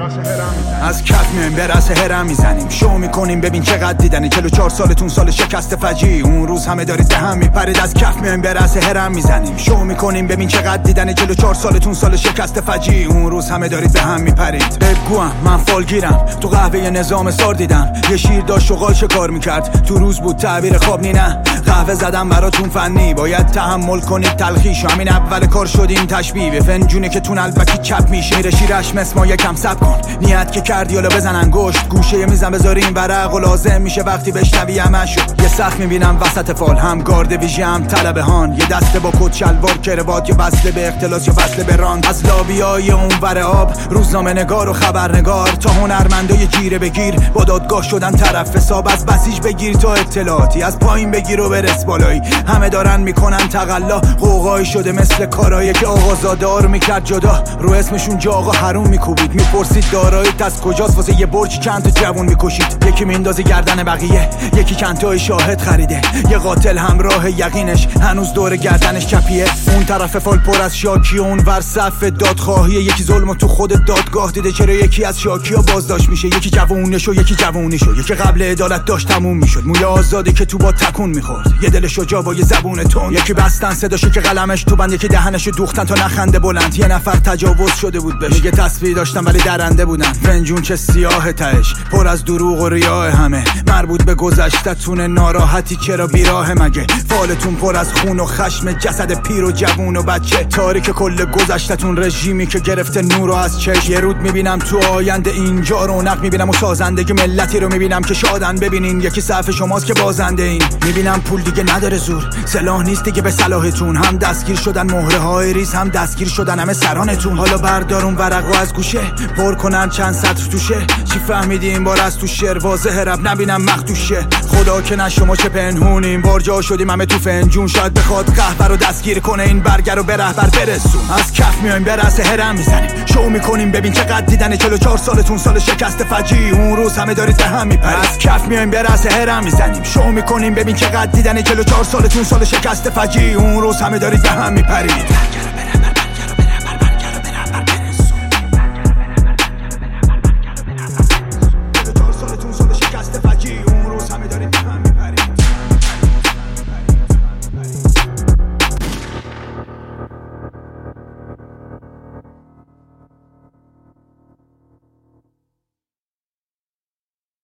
از کف میایم به رأس هرم میزنیم، شو میکنیم ببین چقدر دیدنی. 44 سالتون سال شکست فجی، اون روز همه دارید به هم میپرید. از کف میایم به رأس هرم میزنیم، شو میکنیم ببین چقدر دیدنی. 44 سالتون سال شکست فجی، اون روز همه دارید به هم میپرید. بگوام من فالگیرم، تو قهوه نظام سار دیدم. یه شیر داشت شغال شکار میکرد، تو روز بود تعبیر خواب نی نه. قهوه زدم براتون فنی، باید تحمل کنید تلخیشو. همین اول کار شدیم تشبیه به فنجونه که تون البکی چپ میشه. میره شیرش مثل ما یکم سب کن، نیت که کردی حالا بزن انگشت. گوشه میزن بذاری این ورق و لازم میشه وقتی بشنوی همشو. یه سخت میبینم وسط فال، هم گارد ویژه هم طلبه هان. یه دسته با کت شلوار کروات، یا وصله به اختلاس یا وصله به ران. از لابیای اونور آب، روزنامه نگار و خبرنگار تا هنرمندای گیره بگیر با دادگاه شدن طرف حساب. از بسیج بگیر تا اطلاعاتی، از پایین بگیر و برس بالایی. همه دارن میکنن تقلا، قوقای شده مثل کارایی که آقازادار میکرد جدا. رو اسمشون جا آقا حروم میکوبید، میپرسید داراییت از کجاست. واسه یه برج چند تا جوون میکشید، یکی میندازه گردن بقیه، یکی چند تای شاهد خریده. یه قاتل همراه یقینش هنوز دور گردنش چپیه. اون طرف فال پر از شاکی، اون ور صف دادخواهی. یکی ظلمو تو خود دادگاه دیده، چرا یکی از شاکیا بازداشت میشه. یکی جوونش و یکی جوونیشو، یکی قبل عدالت داشت تموم میشد. موی آزادی که تو با تکون میخورد، یه دل شجاع با یه زبون تون. یکی بستن صداشو که قلمش تو بند، یکی دهنشو دوختن تا نخنده بلند. یه نفر تجاوز شده بود بهش، میگه تصویر داشتن ولی درنده بودن. فنجون چه سیاه تهش، پر از دروغ و ریاه. همه مربوط به گذشته‌تون، ناراحتی چرا بیراه مگه؟ فالتون پر از خون و خشم، جسد پیر و جوون و بچه. تاریک کل گذشته‌تون، رژیمی که گرفته نور رو از چشم. یه رود میبینم تو آینده اینجا، رونق میبینم و سازندگی ملتی رو میبینم که شادن. ببینین یکی صف شماست که بازنده این. میبینم پول دیگه نداره زور، سلاح نیست دیگه به صلاحتون. هم دستگیر شدن مهره های ریز، هم دستگیر شدن همه سرانتون. حالا بردارون ورقو از گوشه، پر کنن چند سطر توشه. چی فهمیدی این بار از تو شعر؟ واضح رب نبینم مخدوشه. خدا که نه شما چه پنهونیم، بار جا شدیم همه تو فنجون. شاید بخواد قهوه رو دستگیر کنه، این برگر رو به رهبر برسون. از کف میایم به رأس هرم میزنیم، شو میکنیم ببین چقدر دیدنه. 44 سالتون سال شکست فجی، اون روز همه دارید به هم میپرید. از کف میایم به رأس هرم میزنیم، شو میکنیم ببین چقدر دیدنه. 44 سالتون سال شکست فجی، اون روز همه دارید به هم میپرید.